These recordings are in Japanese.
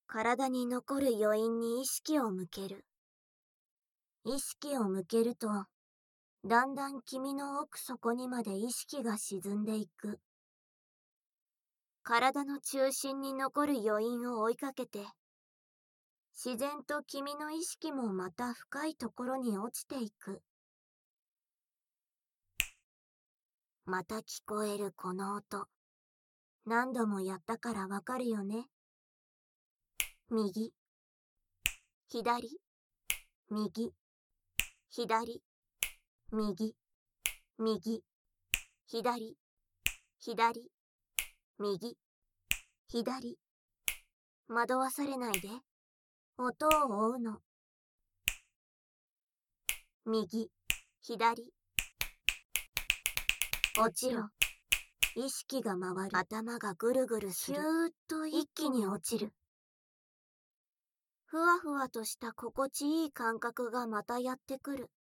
体に残る余韻に意識を向ける。意識を向けると、だんだん君の奥底にまで意識が沈んでいく。体の中心に残る余韻を追いかけて、自然と君の意識もまた深いところに落ちていく。また聞こえるこの音。何度もやったからわかるよね。右、左、右、左、右、右、左、左、右、左。惑わされないで。音を追うの。右、左。落ちろ。意識が回る。頭がぐるぐるする。ヒューッと一気に落ちる。ふわふわとした心地いい感覚がまたやってくる。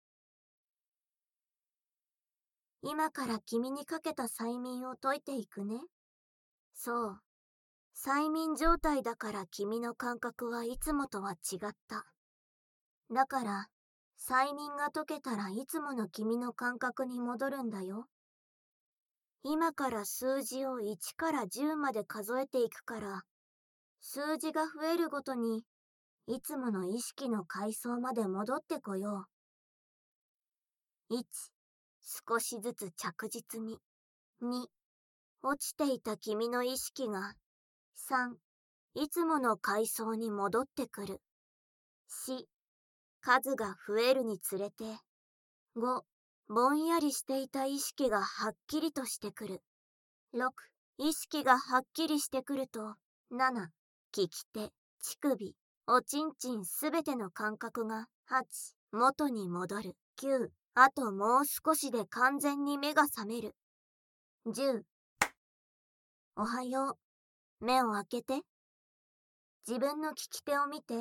今から君にかけた催眠を解いていくね。そう。催眠状態だから君の感覚はいつもとは違った。だから、催眠が解けたらいつもの君の感覚に戻るんだよ。今から数字を1から10まで数えていくから、数字が増えるごとに、いつもの意識の階層まで戻ってこよう。1、少しずつ着実に。2、落ちていた君の意識が。3、いつもの階層に戻ってくる。4、数が増えるにつれて。5、ぼんやりしていた意識がはっきりとしてくる。6、意識がはっきりしてくると。7、利き手、乳首、おちんちんすべての感覚が。8、元に戻る。9、あともう少しで完全に目が覚める。10、おはよう。目を開けて。自分の利き手を見て。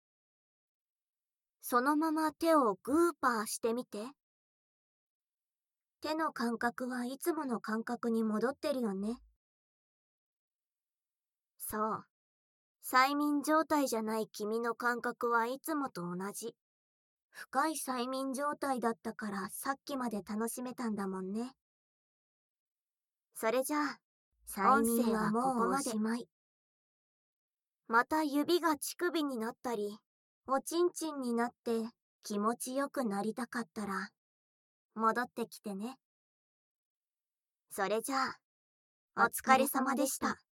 そのまま手をグーパーしてみて。手の感覚はいつもの感覚に戻ってるよね。そう。催眠状態じゃない君の感覚はいつもと同じ。深い催眠状態だったからさっきまで楽しめたんだもんね。それじゃあ、催眠はもうおしまい。また指が乳首になったり、おちんちんになって気持ちよくなりたかったら、戻ってきてね。それじゃあ、お疲れ様でした。